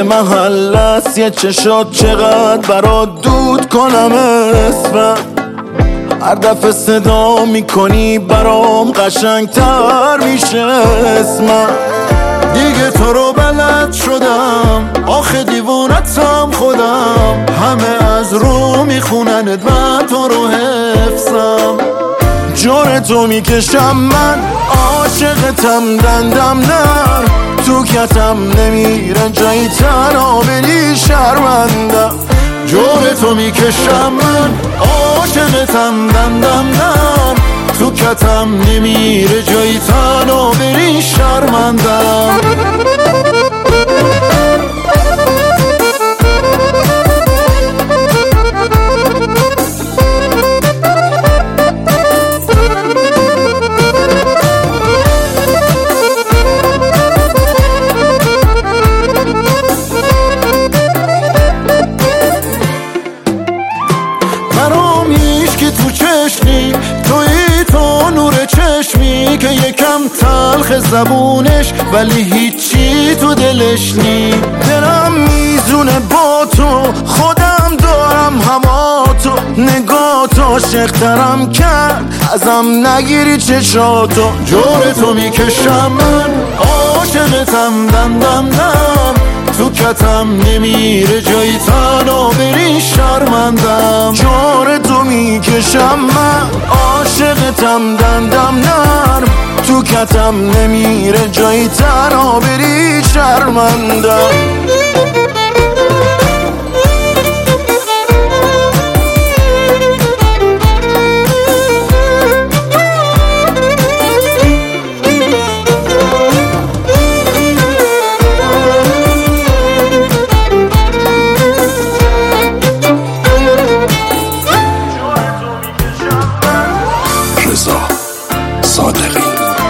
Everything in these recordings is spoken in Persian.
محل است یه چشات چقدر برات دود کنم اسمم هر دفعه صدا میکنی برام قشنگتر میشه اسمم دیگه تو رو بلد شدم آخه دیوونتم خودم همه از رو میخونند من تو رو حفظم جور تو میکشم من عاشقتم دندم نر تو کتم نمیره جایی تنها بری شرمندم جور تو میکشم من عاشقتم دندم نر تو کتم نمیره جایی تنها بری شرمندم تو نور چشمی که یکم تلخ زبونش ولی هیچی تو دلش نی دلم میزونه با تو خودم دارم هوا تو نگاه تو عاشق‌ترم کرد ازم نگیری چشاتو جور تو میکشم من عاشقتم دندم نم تو کتم نمیره جایی تنها بری شرمندم جور تو میکشم من عاشقتم دندم نرم تو کتم نمیره جایی تنها بری شرمندم صادقی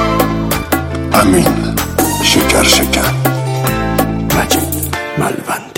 امین شکر مجید ملوند